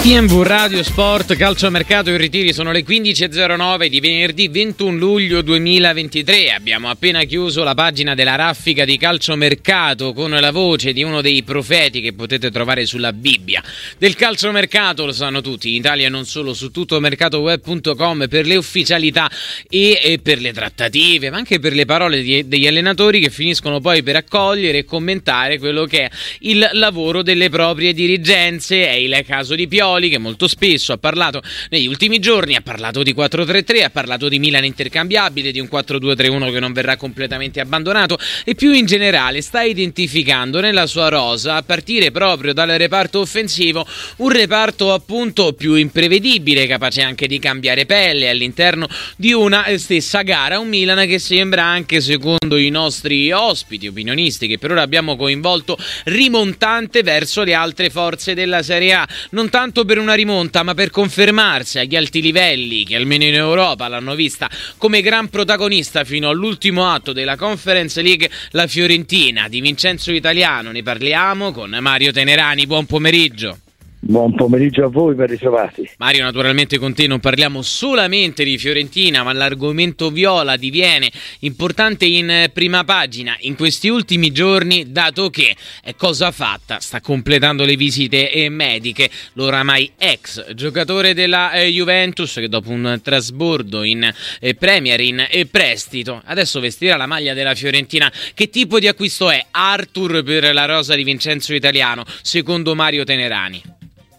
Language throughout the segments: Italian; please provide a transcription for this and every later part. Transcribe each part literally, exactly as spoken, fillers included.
T M V Radio Sport, calciomercato e ritiri. Sono le quindici e zero nove di venerdì ventuno luglio duemilaventitré. Abbiamo appena chiuso la pagina della raffica di calciomercato con la voce di uno dei profeti che potete trovare sulla Bibbia del calciomercato. Lo sanno tutti in Italia e non solo, su tutto mercatoweb punto com, per le ufficialità e, e per le trattative, ma anche per le parole di, degli allenatori che finiscono poi per accogliere e commentare quello che è il lavoro delle proprie dirigenze. È il caso di Pioli, che molto spesso ha parlato negli ultimi giorni, ha parlato di quattro tre tre, ha parlato di Milan intercambiabile, di un quattro due tre uno che non verrà completamente abbandonato e più in generale sta identificando nella sua rosa, a partire proprio dal reparto offensivo, un reparto appunto più imprevedibile, capace anche di cambiare pelle all'interno di una stessa gara. Un Milan che sembra, anche secondo i nostri ospiti opinionisti che per ora abbiamo coinvolto, rimontante verso le altre forze della Serie A, non tanto per una rimonta ma per confermarsi agli alti livelli che almeno in Europa l'hanno vista come gran protagonista fino all'ultimo atto della Conference League, la Fiorentina di Vincenzo Italiano. Ne parliamo con Mario Tenerani. Buon pomeriggio. Buon pomeriggio a voi, ben ritrovati. Mario, naturalmente con te non parliamo solamente di Fiorentina, ma l'argomento viola diviene importante in prima pagina in questi ultimi giorni, dato che è cosa fatta, sta completando le visite mediche l'oramai ex giocatore della eh, Juventus, che dopo un trasbordo in eh, Premier, in eh, prestito, adesso vestirà la maglia della Fiorentina. Che tipo di acquisto è Arthur per la rosa di Vincenzo Italiano, secondo Mario Tenerani?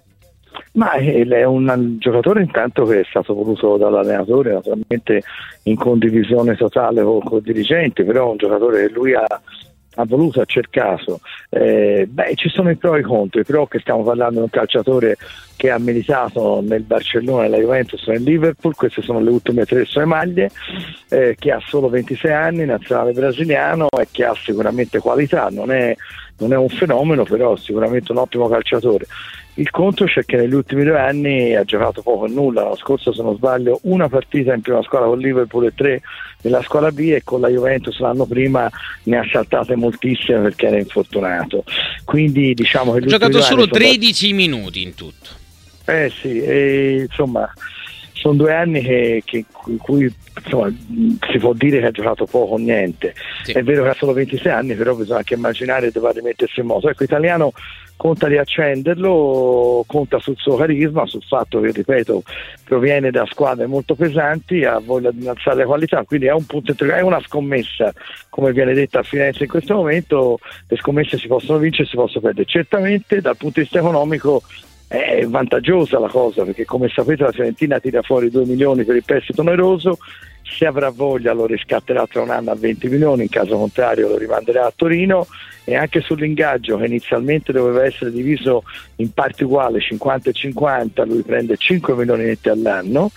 Ma è un giocatore intanto che è stato voluto dall'allenatore, naturalmente in condivisione totale con, con il dirigente, però è un giocatore che lui ha, ha voluto, ha cercato. Eh, beh, ci sono i pro e i contro. I pro, che stiamo parlando di un calciatore che ha militato nel Barcellona, nella Juventus e nel Liverpool, queste sono le ultime tre sue maglie, eh, che ha solo ventisei anni, nazionale brasiliano, e che ha sicuramente qualità, non è, non è un fenomeno, però sicuramente un ottimo calciatore. Il contro c'è che negli ultimi due anni ha giocato poco e nulla. L'anno scorso, se non sbaglio, una partita in prima squadra con Liverpool e tre nella squadra B, e con la Juventus l'anno prima ne ha saltate moltissime perché era infortunato. Quindi diciamo che ha giocato solo tredici stati... minuti in tutto. Eh sì, e, insomma, sono due anni che, che, in cui insomma, si può dire che ha giocato poco o niente. Sì. È vero che ha solo ventisei anni, però bisogna anche immaginare che deve rimettersi in moto. Ecco, Italiano conta di accenderlo, conta sul suo carisma, sul fatto che, ripeto, proviene da squadre molto pesanti, ha voglia di innalzare la qualità, quindi è un punto, è una scommessa, come viene detta a Firenze in questo momento. Le scommesse si possono vincere, si possono perdere. Certamente dal punto di vista economico è vantaggiosa la cosa, perché come sapete la Fiorentina tira fuori due milioni per il prestito oneroso. Se avrà voglia lo riscatterà tra un anno a venti milioni, in caso contrario lo rimanderà a Torino. E anche sull'ingaggio, che inizialmente doveva essere diviso in parti uguali, cinquanta e cinquanta, lui prende cinque milioni netti all'anno,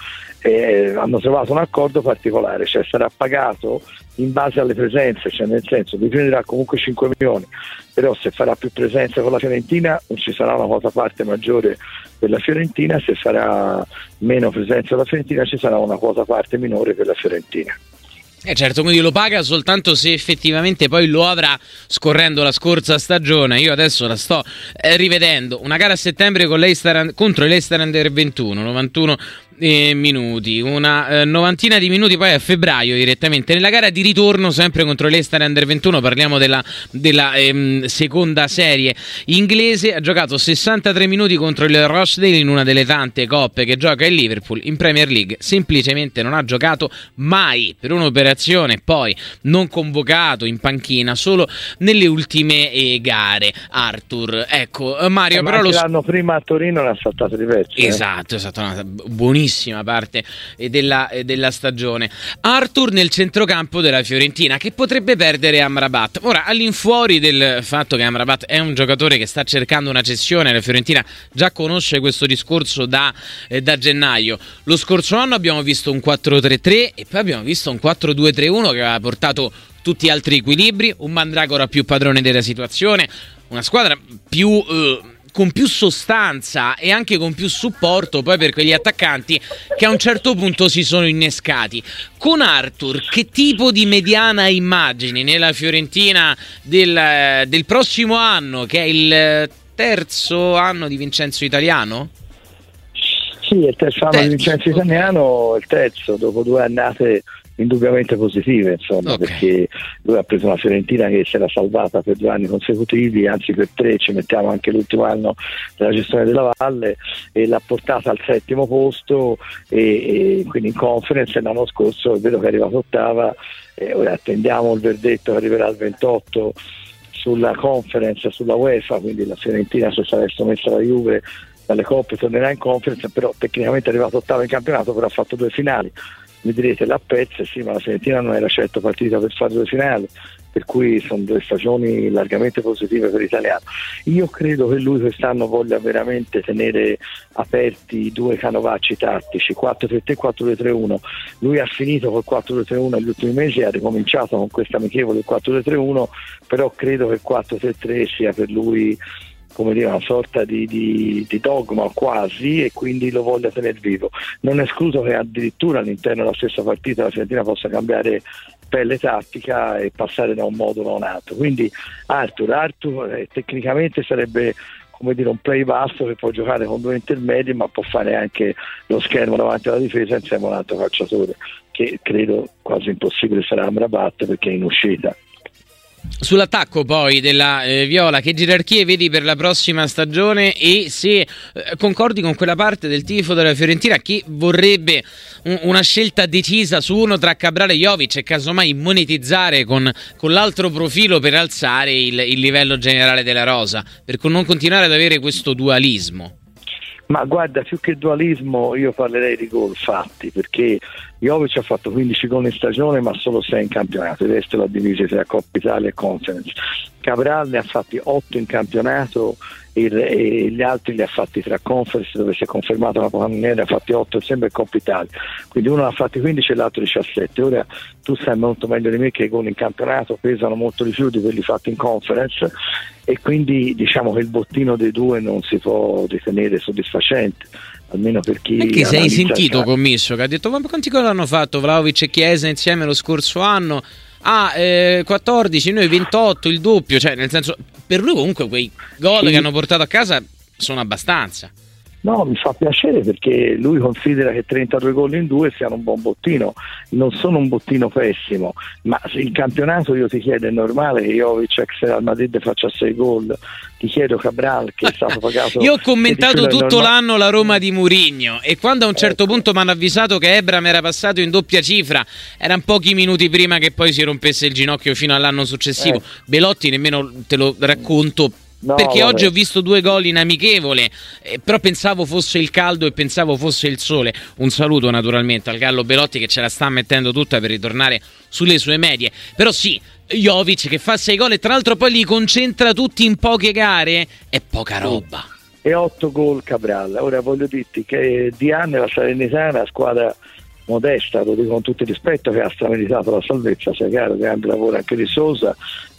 e hanno trovato un accordo particolare, cioè sarà pagato in base alle presenze, cioè nel senso lui prenderà comunque cinque milioni, però se farà più presenza con la Fiorentina ci sarà una quota parte maggiore per la Fiorentina, se farà meno presenza con la Fiorentina ci sarà una quota parte minore per la Fiorentina. Eh certo, quindi lo paga soltanto se effettivamente poi lo avrà scorrendo la scorsa stagione. Io adesso la sto eh, rivedendo, una gara a settembre con l'Eister, contro l'Eister Under ventuno, novantuno eh, minuti, una eh, novantina di minuti poi a febbraio direttamente. Nella gara di ritorno sempre contro l'Eister Under ventuno, parliamo della, della ehm, seconda serie inglese, ha giocato sessantatré minuti contro il Rochdale in una delle tante coppe che gioca il Liverpool. In Premier League semplicemente non ha giocato mai per un'operazione, poi non convocato in panchina solo nelle ultime eh, gare. Arthur, ecco Mario, eh, però lo l'anno prima a Torino ne ha saltato diversi. Esatto, eh. è stata una buonissima parte eh, della, eh, della stagione. Arthur nel centrocampo della Fiorentina, che potrebbe perdere Amrabat. Ora, all'infuori del fatto che Amrabat è un giocatore che sta cercando una cessione, la Fiorentina già conosce questo discorso da, eh, da gennaio. Lo scorso anno abbiamo visto un quattro tre tre e poi abbiamo visto un quattro due tre uno che aveva portato tutti altri equilibri, un Mandragora più padrone della situazione, una squadra più eh, con più sostanza e anche con più supporto poi per quegli attaccanti che a un certo punto si sono innescati. Con Arthur che tipo di mediana immagini nella Fiorentina del, del prossimo anno, che è il terzo anno di Vincenzo Italiano? Sì, è il terzo anno di Vincenzo Italiano, il terzo dopo due annate indubbiamente positive, insomma, okay. Perché lui ha preso una Fiorentina che si era salvata per due anni consecutivi, anzi per tre, ci mettiamo anche l'ultimo anno della gestione della Valle, e l'ha portata al settimo posto e, e quindi in conference. L'anno scorso è vero che è arrivata ottava, e ora attendiamo il verdetto che arriverà al ventotto sulla conference, sulla UEFA, quindi la Fiorentina, se sarà messa la Juve dalle coppe, tornerà in conference, però tecnicamente è arrivato ottava in campionato, però ha fatto due finali. Mi direte la Pezza, sì, ma la Fiorentina non era certo partita per fare due finali, per cui sono due stagioni largamente positive per l'italiano. Io credo che lui quest'anno voglia veramente tenere aperti i due canovacci tattici, quattro tre tre, quattro due tre uno. Lui ha finito col quattro due tre uno negli ultimi mesi, ha ricominciato con questa amichevole quattro due tre uno, però credo che il quattro tre tre sia per lui, come dire, una sorta di, di, di dogma quasi, e quindi lo voglia tenere vivo. Non escluso che addirittura all'interno della stessa partita la Fiorentina possa cambiare pelle tattica e passare da un modulo a un altro. Quindi Arthur, Arthur eh, tecnicamente sarebbe, come dire, un play basso che può giocare con due intermedi, ma può fare anche lo schermo davanti alla difesa insieme a un altro calciatore, che credo quasi impossibile sarà Amrabat perché è in uscita. Sull'attacco poi della eh, Viola, che gerarchie vedi per la prossima stagione, e se eh, concordi con quella parte del tifo della Fiorentina che vorrebbe un, una scelta decisa su uno tra Cabral e Jovic, e casomai monetizzare con, con l'altro profilo per alzare il, il livello generale della rosa, per non continuare ad avere questo dualismo? Ma guarda, più che dualismo io parlerei di gol fatti, perché Jovic ha fatto quindici gol in stagione ma solo sei in campionato, il resto l'ha diviso tra Coppa Italia e Conference. Cabral ne ha fatti otto in campionato e, e gli altri li ha fatti tra Conference, dove si è confermato la Capocannoniere, ne ha fatti otto sempre in Coppa Italia, quindi uno ne ha fatti quindici e l'altro diciassette. Ora tu sai molto meglio di me che i gol in campionato pesano molto di più di quelli fatti in Conference, e quindi diciamo che il bottino dei due non si può ritenere soddisfacente, almeno per chi anche se hai sentito c'è. Commisso che ha detto: ma quanti gol hanno fatto Vlahovic e Chiesa insieme lo scorso anno? Ah, eh, quattordici, noi ventotto, il doppio. Cioè, nel senso, per lui comunque quei gol sì. che hanno portato a casa sono abbastanza. No, mi fa piacere perché lui considera che trentadue gol in due siano un buon bottino, non sono un bottino pessimo, ma se in campionato io ti chiedo, è normale che Jovic ex Real Madrid faccia sei gol, ti chiedo Cabral che è stato pagato. Io ho commentato tutto l'anno la Roma di Mourinho, e quando a un certo ecco. punto mi hanno avvisato che Ebram era passato in doppia cifra, erano pochi minuti prima che poi si rompesse il ginocchio fino all'anno successivo. Ecco. Belotti nemmeno te lo racconto. No, perché vabbè. Oggi ho visto due gol in amichevole, eh, però pensavo fosse il caldo e pensavo fosse il sole. Un saluto naturalmente al Gallo Belotti che ce la sta mettendo tutta per ritornare sulle sue medie. Però sì, Jovic che fa sei gol e tra l'altro poi li concentra tutti in poche gare, è poca roba. E otto gol Cabral. Ora voglio dirti che Diane, la Salernitana, squadra modesta, lo dico con tutto il rispetto, che ha strameritato la salvezza, sia chiaro, grande lavoro anche di Sosa,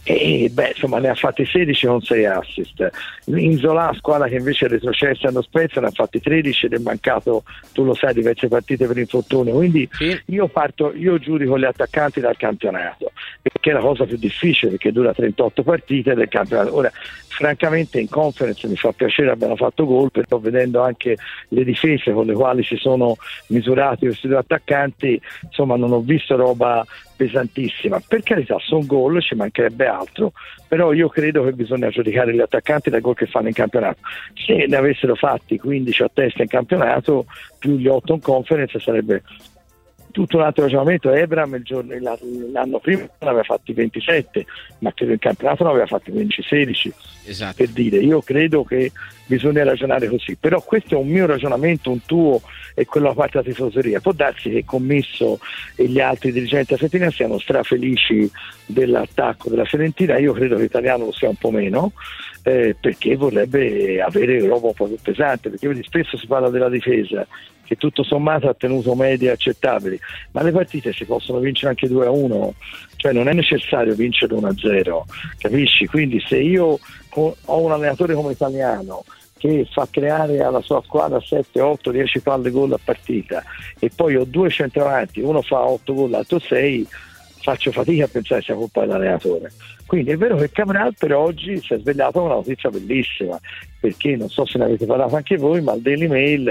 e beh, insomma, ne ha fatti sedici con sei assist. Inzola, squadra che invece è retrocessa allo Spezia, ne ha fatti tredici ed è mancato, tu lo sai, diverse partite per infortunio. Quindi sì. io parto, io giudico gli attaccanti dal campionato, perché è la cosa più difficile, perché dura trentotto partite del campionato. Ora, francamente in Conference mi fa piacere abbiano fatto gol, però vedendo anche le difese con le quali si sono misurati questi due attaccanti, insomma non ho visto roba pesantissima. Per carità, sono gol, ci mancherebbe altro, però io credo che bisogna giudicare gli attaccanti dai gol che fanno in campionato. Se ne avessero fatti quindici a testa in campionato più gli otto in Conference sarebbe tutto un altro ragionamento. Ebram il giorno, l'anno prima ne aveva fatti ventisette, ma credo in campionato ne aveva fatti quindici sedici. Esatto. Per dire, io credo che bisogna ragionare così, però questo è un mio ragionamento, un tuo e quello a parte della tifoseria. Può darsi che il Commisso e gli altri dirigenti della Fiorentina siano strafelici dell'attacco della Fiorentina, io credo che l'italiano lo sia un po' meno, eh, perché vorrebbe avere roba un po' più pesante, perché vedi, spesso si parla della difesa che tutto sommato ha tenuto medie accettabili, ma le partite si possono vincere anche due a uno, cioè non è necessario vincere uno a zero, capisci? Quindi se io ho un allenatore come Italiano che fa creare alla sua squadra sette, otto, dieci palle gol a partita, e poi ho due centravanti, uno fa otto gol, l'altro sei, faccio fatica a pensare sia colpa dell'allenatore. Quindi è vero che Cabral per oggi si è svegliato con una notizia bellissima, perché non so se ne avete parlato anche voi, ma il Daily Mail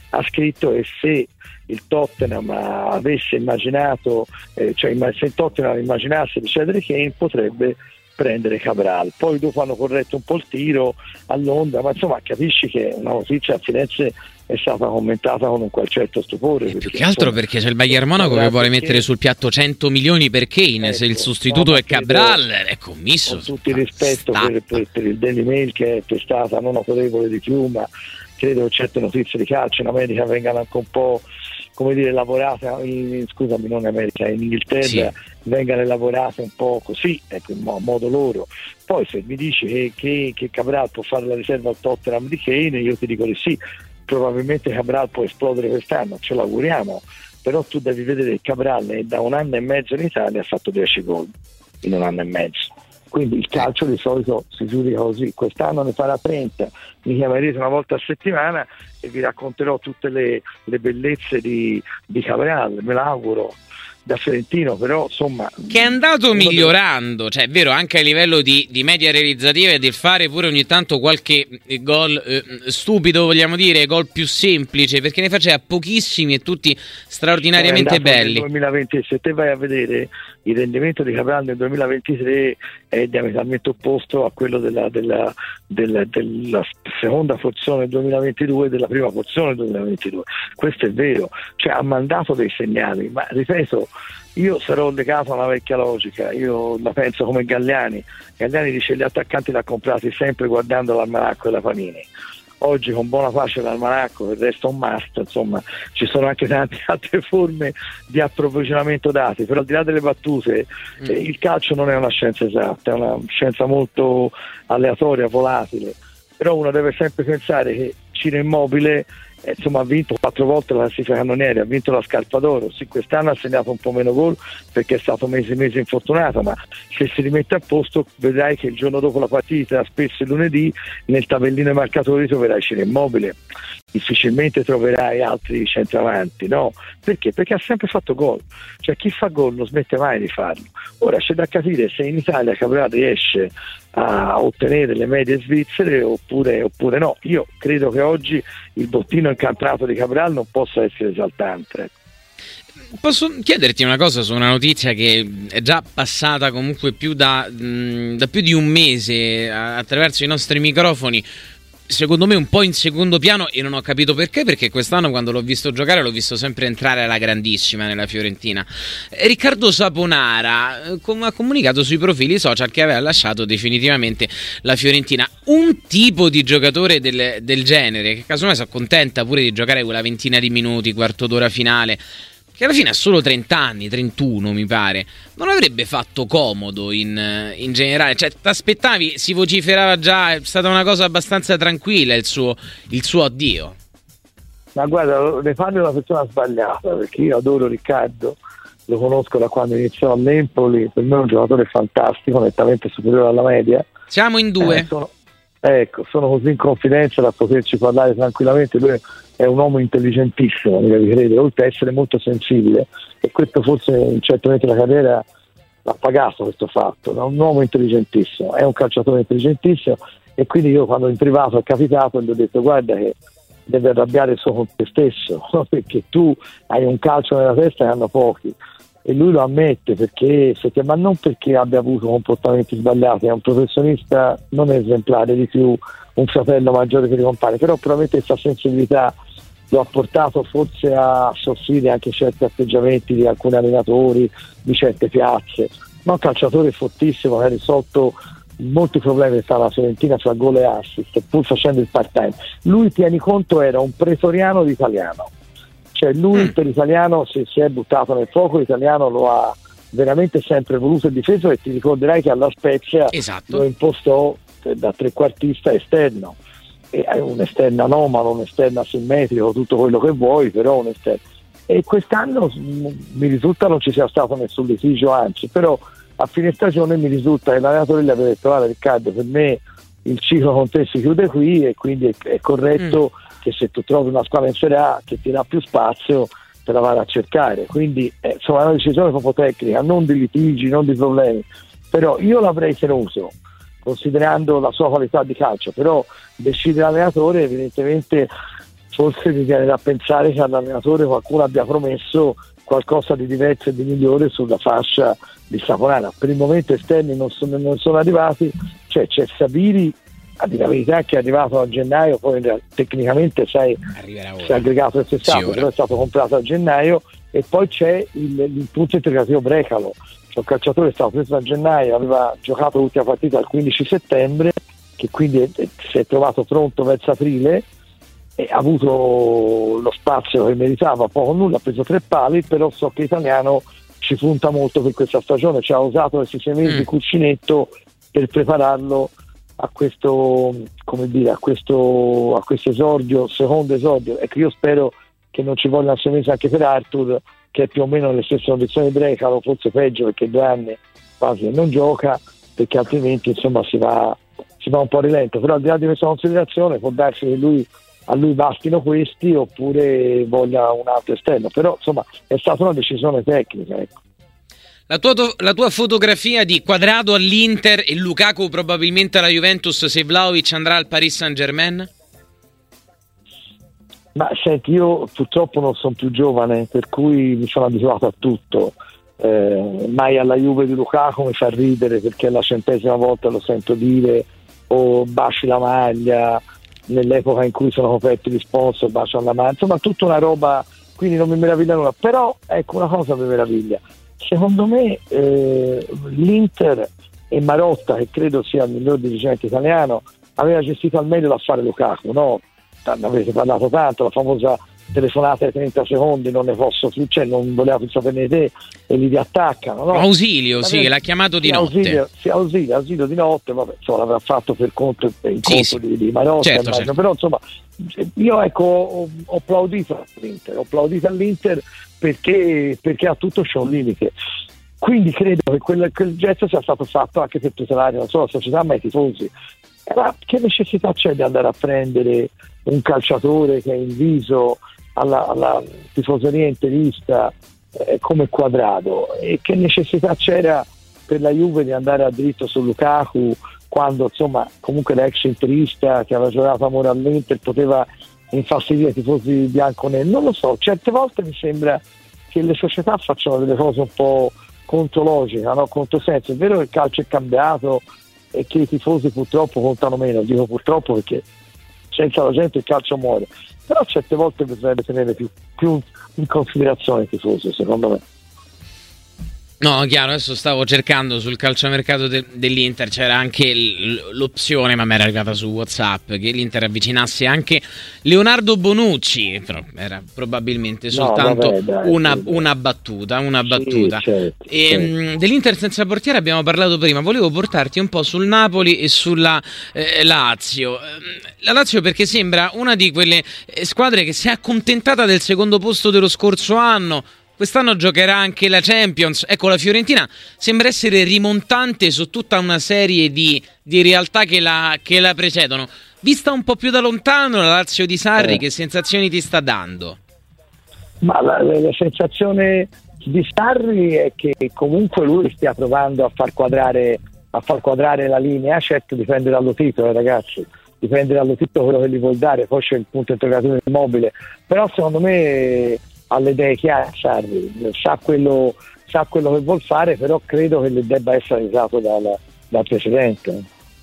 ha scritto che se il Tottenham avesse immaginato, eh, cioè se il Tottenham immaginasse di cedere Kane potrebbe prendere Cabral. Poi dopo hanno corretto un po' il tiro a Londra, ma insomma capisci che una notizia a Firenze è stata commentata con un qual certo stupore. Perché, più che altro insomma, perché c'è il Bayern Monaco che vuole mettere Kane sul piatto cento milioni per Kane, ecco, se il sostituto no, è Cabral è commisso. Con tutto il rispetto per, per, per il Daily Mail, che è testata non autorevole di più, ma credo che certe notizie di calcio in America vengano anche un po', come dire, lavorate in, scusami, non in America, in Inghilterra, sì, vengano elaborate un po' così, ecco, in modo loro. Poi se mi dici che, che, che Cabral può fare la riserva al Tottenham di Kane, io ti dico di sì, probabilmente Cabral può esplodere quest'anno, ce l'auguriamo, però tu devi vedere che Cabral da un anno e mezzo in Italia ha fatto dieci gol in un anno e mezzo. Quindi il calcio di solito si giudica così, quest'anno ne farà trenta, mi chiamerete una volta a settimana e vi racconterò tutte le, le bellezze di, di Cabral, me l'auguro, da fiorentino, però insomma che è andato migliorando, cioè è vero, anche a livello di, di media realizzativa e del fare pure ogni tanto qualche gol eh, stupido, vogliamo dire, gol più semplice, perché ne faceva pochissimi e tutti straordinariamente belli. Nel duemilaventi, se te vai a vedere il rendimento di Cabral nel duemilaventitré è diametralmente opposto a quello della, della, della, della seconda porzione del duemilaventidue e della prima porzione del duemilaventidue. Questo è vero, cioè ha mandato dei segnali, ma ripeto, io sarò legato a una vecchia logica, io la penso come Galliani. Galliani dice gli attaccanti l'ha comprati sempre guardando l'almanacco e la Panini. Oggi con buona pace l'almanacco, il resto è un must, insomma ci sono anche tante altre forme di approvvigionamento dati, però al di là delle battute mm. eh, il calcio non è una scienza esatta, è una scienza molto aleatoria, volatile, però uno deve sempre pensare che Ciro Immobile eh, insomma ha vinto quattro volte la classifica cannoniere, ha vinto la Scarpa d'Oro, sì, quest'anno ha segnato un po' meno gol perché è stato mesi e mesi infortunato, ma se si rimette a posto vedrai che il giorno dopo la partita, spesso il lunedì, nel tabellino dei marcatori troverai Ciro Immobile, difficilmente troverai altri centravanti, no? Perché? Perché ha sempre fatto gol, cioè chi fa gol non smette mai di farlo. Ora c'è da capire se in Italia Cabral riesce a ottenere le medie svizzere oppure, oppure no. Io credo che oggi il bottino in campionato di Cabral non possa essere esaltante. Posso chiederti una cosa su una notizia che è già passata comunque più da, mh, da più di un mese attraverso i nostri microfoni, secondo me un po' in secondo piano, e non ho capito perché, perché quest'anno quando l'ho visto giocare l'ho visto sempre entrare alla grandissima nella Fiorentina. Riccardo Saponara com- ha comunicato sui profili social che aveva lasciato definitivamente la Fiorentina. Un tipo di giocatore del, del genere, che casomai si accontenta pure di giocare quella ventina di minuti, quarto d'ora finale, che alla fine ha solo trenta anni, trentuno mi pare, non avrebbe fatto comodo in, in generale? Cioè, ti aspettavi, si vociferava già, è stata una cosa abbastanza tranquilla il suo, il suo addio. Ma guarda, ne parlo una persona sbagliata, perché io adoro Riccardo, lo conosco da quando iniziò all'Empoli, per me è un giocatore fantastico, nettamente superiore alla media. Siamo in due. Eh, sono, ecco, sono così in confidenza da poterci parlare tranquillamente, lui è un uomo intelligentissimo, mi devi credere, oltre a essere molto sensibile, e questo forse in certi momenti della carriera l'ha pagato questo fatto, è un uomo intelligentissimo, è un calciatore intelligentissimo, e quindi io quando in privato è capitato gli ho detto guarda che deve arrabbiare il suo con te stesso, perché tu hai un calcio nella testa che hanno pochi, e lui lo ammette, perché, perché ma non perché abbia avuto comportamenti sbagliati, è un professionista non esemplare, di più un fratello maggiore che gli compare, però probabilmente questa sensibilità lo ha portato forse a soffrire anche certi atteggiamenti di alcuni allenatori, di certe piazze, ma un calciatore fortissimo che ha risolto molti problemi che stava la Fiorentina fra gol e assist, pur facendo il part time. Lui, tieni conto, era un pretoriano d'italiano, cioè lui mm. per italiano si, si è buttato nel fuoco, l'italiano lo ha veramente sempre voluto e difeso, e ti ricorderai che alla Spezia esatto. lo impostò da trequartista esterno, e è un esterno anomalo, un esterno asimmetrico, tutto quello che vuoi, però un esterno. E quest'anno mi risulta non ci sia stato nessun litigio, anzi, però a fine stagione mi risulta che l'allenatore gli aveva detto guarda Riccardo, per me il ciclo con te si chiude qui, e quindi è, è corretto mm. che se tu trovi una squadra in Serie A che ti dà più spazio te la vai a cercare, quindi eh, insomma è una decisione proprio tecnica, non di litigi, non di problemi, però io l'avrei tenuto considerando la sua qualità di calcio, però decide l'allenatore, evidentemente forse mi viene da pensare che all'allenatore qualcuno abbia promesso qualcosa di diverso e di migliore sulla fascia di Saponara. Per il momento esterni non sono, non sono arrivati, cioè c'è Sabiri, a dire la verità, che è arrivato a gennaio, poi tecnicamente sai, si è aggregato quest'estate, però è stato comprato a gennaio, e poi c'è il, l'impulso integrativo Brecalo, cioè un calciatore è stato preso a gennaio, aveva giocato l'ultima partita il quindici settembre, che quindi è, è, si è trovato pronto verso aprile, e ha avuto lo spazio che meritava, poco o nulla, ha preso tre pali, però so che Italiano ci punta molto per questa stagione, ci ha usato questi sei mesi di cuscinetto per prepararlo a questo, come dire, a questo, a questo esordio, secondo esordio. Ecco, io spero che non ci vogliano sei mesi anche per Arthur, che è più o meno nelle stesse condizioni di Brecalo, forse peggio perché due anni quasi non gioca, perché altrimenti insomma si va, si va un po' a rilento. Però al di là di questa considerazione può darsi che lui a lui bastino questi oppure voglia un altro esterno, però insomma è stata una decisione tecnica, ecco. La tua, la tua fotografia di Quadrado all'Inter e Lukaku probabilmente alla Juventus, se Vlahovic andrà al Paris Saint-Germain? Ma senti, io purtroppo non sono più giovane, per cui mi sono abituato a tutto. Eh, mai alla Juve di Lukaku mi fa ridere perché è la centesima volta lo sento dire, o baci la maglia, nell'epoca in cui sono coperti gli sponsor, baciano la maglia, insomma tutta una roba, quindi non mi meraviglia nulla. Però ecco, una cosa mi meraviglia, secondo me eh, l'Inter e Marotta, che credo sia il miglior dirigente italiano, aveva gestito al meglio l'affare Lukaku, no? Ne avete parlato tanto, la famosa telefonata ai trenta secondi, non ne posso più, cioè non voleva più saperne di te e li riattaccano, no? Ausilio, sì, che l'ha chiamato di notte. Ausilio, sì, ausilio, ausilio di notte, vabbè, insomma, l'avrà fatto per conto, per il sì, conto sì. di, di Marotta, certo, certo. Però insomma io ecco ho, ho applaudito all'Inter, ho applaudito all'Inter perché, perché a tutto c'è un limite. Quindi credo che quel, quel gesto sia stato fatto anche per tutelare non solo la società ma i tifosi. Ma che necessità c'è di andare a prendere un calciatore che è inviso alla, alla tifoseria interista eh, come Quadrado? E che necessità c'era per la Juve di andare a dritto su Lukaku quando insomma comunque l'ex interista che aveva giocato amore all'Inter poteva infastidire i tifosi bianconeri? Non lo so, certe volte mi sembra che le società facciano delle cose un po' contologica, no? Controsenso. È vero che il calcio è cambiato e che i tifosi purtroppo contano meno, dico purtroppo perché senza la gente il calcio muore, però certe volte bisognerebbe tenere più, più in considerazione i tifosi, secondo me. No, chiaro, adesso stavo cercando sul calciomercato de- dell'Inter, c'era anche l- l'opzione, ma mi era arrivata su WhatsApp, che l'Inter avvicinasse anche Leonardo Bonucci, però era probabilmente soltanto no, vabbè, dai, una, sì, una battuta, una sì, battuta. Certo, e, certo. Mh, dell'Inter senza portiere abbiamo parlato prima, volevo portarti un po' sul Napoli e sulla eh, Lazio. La Lazio perché sembra una di quelle squadre che si è accontentata del secondo posto dello scorso anno. Quest'anno giocherà anche la Champions. Ecco, la Fiorentina sembra essere rimontante su tutta una serie di, di realtà che la, che la precedono. Vista un po' più da lontano, la Lazio di Sarri, eh. che sensazioni ti sta dando? Ma la, la, la sensazione di Sarri è che comunque lui stia provando a far quadrare, a far quadrare la linea. Certo, dipende dallo titolo, ragazzi. Dipende dallo titolo quello che gli vuol dare. Poi c'è il punto interrogativo immobile. Però secondo me ha le idee chiare, Sarri, sa quello, sa quello che vuol fare, però credo che le debba essere aiutato dal, dal presidente.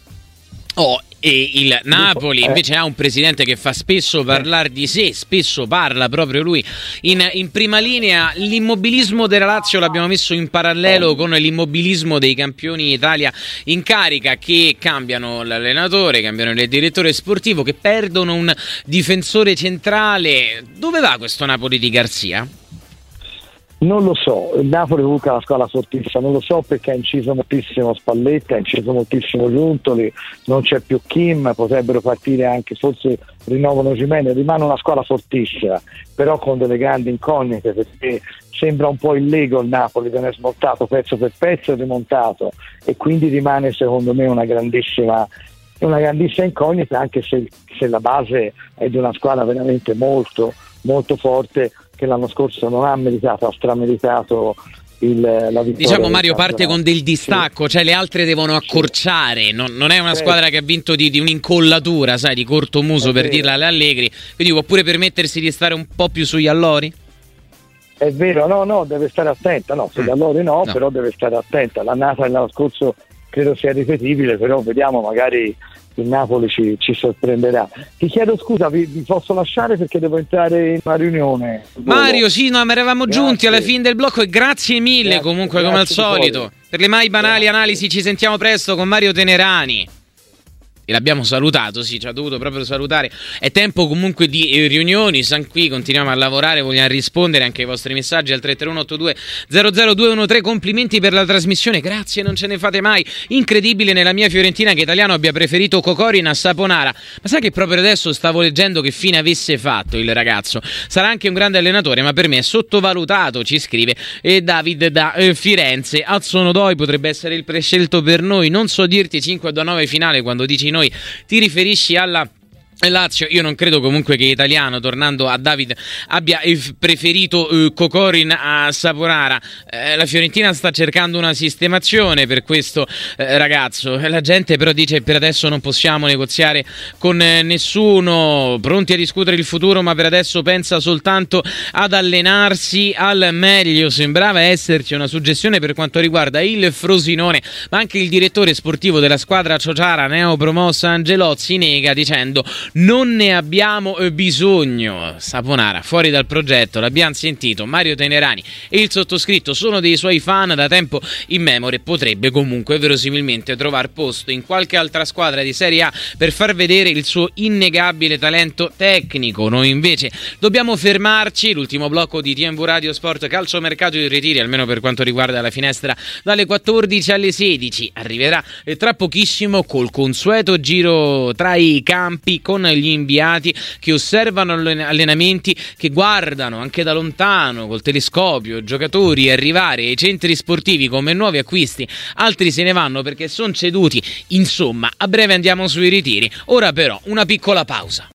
Oh, e il Napoli invece eh. ha un presidente che fa spesso parlare di sé, spesso parla proprio lui in, in prima linea. L'immobilismo della Lazio l'abbiamo messo in parallelo eh. con l'immobilismo dei campioni Italia in carica, che cambiano l'allenatore, cambiano il direttore sportivo, che perdono un difensore centrale. Dove va questo Napoli di Garzia? Non lo so, il Napoli comunque ha una squadra fortissima, non lo so perché ha inciso moltissimo Spalletti, ha inciso moltissimo Giuntoli, non c'è più Kim, potrebbero partire anche, forse rinnovano Gimenez, rimane una squadra fortissima, però con delle grandi incognite, perché sembra un po' il Lego il Napoli, viene smontato pezzo per pezzo e rimontato, e quindi rimane secondo me una grandissima una grandissima incognita, anche se, se la base è di una squadra veramente molto molto forte, che l'anno scorso non ha meritato, ha strameritato il, la vittoria. Diciamo Mario parte con del distacco, sì. Cioè le altre devono accorciare, non, non è una sì. squadra che ha vinto di, di un'incollatura, sai, di corto muso, è per vero. Dirla alle Allegri, quindi può pure permettersi di stare un po' più sugli allori? È vero, no, no, deve stare attenta, no, sugli allori no, no, però deve stare attenta, l'annata dell'anno scorso credo sia ripetibile, però vediamo, magari il Napoli ci, ci sorprenderà. Ti chiedo scusa, vi, vi posso lasciare perché devo entrare in una riunione. Mario, sì, no, ma eravamo grazie. giunti alla fine del blocco e grazie mille grazie, comunque grazie come al solito. Per le mai banali grazie. analisi ci sentiamo presto con Mario Tenerani. E l'abbiamo salutato, sì, ci ha dovuto proprio salutare. È tempo comunque di eh, riunioni, siamo qui, continuiamo a lavorare, vogliamo rispondere anche ai vostri messaggi al tre tre uno otto due zero zero due uno tre. Complimenti per la trasmissione, grazie, non ce ne fate mai. Incredibile nella mia Fiorentina che Italiano abbia preferito Kokorin a Saponara. Ma sai che proprio adesso stavo leggendo che fine avesse fatto il ragazzo. Sarà anche un grande allenatore, ma per me è sottovalutato, ci scrive e David da eh, Firenze. Azonodoi potrebbe essere il prescelto per noi, non so dirti cinque a nove finale quando dici noi ti riferisci alla Lazio. Io non credo comunque che Italiano, tornando a David, abbia preferito uh, Kokorin a Saponara. Eh, la Fiorentina sta cercando una sistemazione per questo eh, ragazzo. La gente però dice per adesso non possiamo negoziare con eh, nessuno, pronti a discutere il futuro, ma per adesso pensa soltanto ad allenarsi al meglio. Sembrava esserci una suggestione per quanto riguarda il Frosinone, ma anche il direttore sportivo della squadra ciociara neopromossa Angelozzi nega dicendo non ne abbiamo bisogno. Saponara fuori dal progetto, l'abbiamo sentito, Mario Tenerani e il sottoscritto sono dei suoi fan da tempo immemore, potrebbe comunque verosimilmente trovare posto in qualche altra squadra di Serie A per far vedere il suo innegabile talento tecnico. Noi invece dobbiamo fermarci, l'ultimo blocco di T M V Radio Sport Calciomercato in ritiri, almeno per quanto riguarda la finestra dalle quattordici alle sedici, arriverà tra pochissimo col consueto giro tra i campi con gli inviati che osservano gli allenamenti, che guardano anche da lontano col telescopio giocatori arrivare ai centri sportivi come nuovi acquisti, altri se ne vanno perché sono ceduti. Insomma, a breve andiamo sui ritiri. Ora però una piccola pausa.